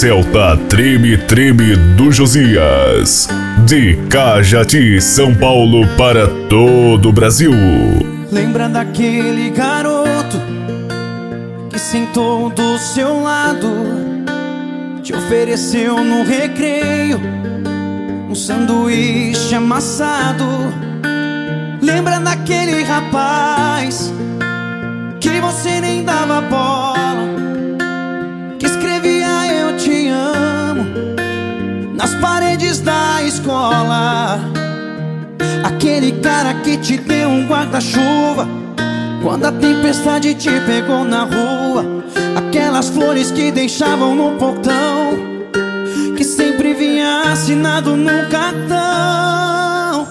Celta Treme Treme do Josias. De Cajati, São Paulo para todo o Brasil. Lembra daquele garoto que sentou do seu lado, te ofereceu no recreio um sanduíche amassado. Lembra daquele rapaz que você nem dava bola, que escrevia eu te amo nas paredes da escola. Aquele cara que te deu um guarda-chuva quando a tempestade te pegou na rua. Aquelas flores que deixavam no portão, que sempre vinha assinado num cartão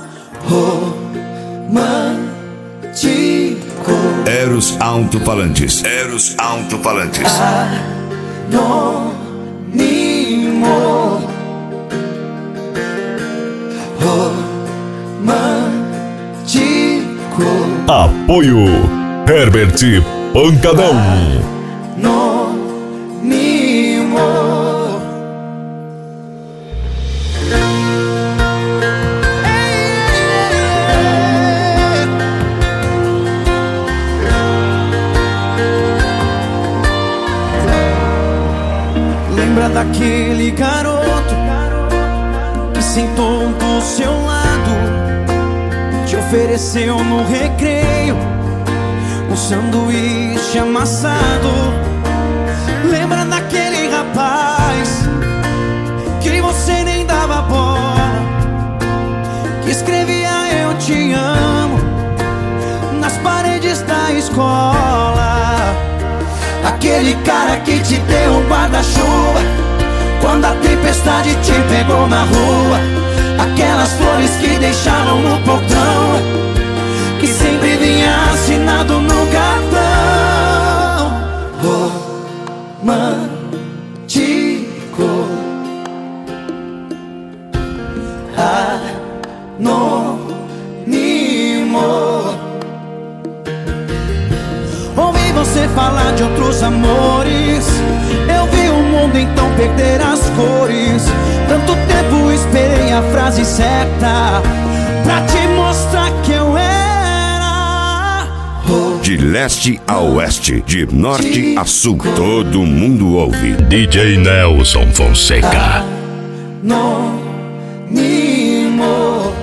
romântico. Eros Alto-Falantes. Eros Alto-Falantes. Anônimo. Romântico. Apoio Herbert Pancadão. Anônimo. Lembra daquele garoto que sentou do seu lado, te ofereceu no recreio um sanduíche amassado. Lembra daquele rapaz que você nem dava bola, que escrevia eu te amo nas paredes da escola. Aquele cara que te deu um guarda-chuva quando a tempestade te pegou na rua. Aquelas flores que deixavam no portão, que sempre vinha assinado no cartão romântico. Anônimo. Ouvi você falar de outros amores, eu vi o mundo então perder as cores. Tanto tempo esperei a frase certa pra te mostrar que eu era. De leste a oeste, de norte a sul, todo mundo ouve. DJ Nelson Fonseca. Anônimo.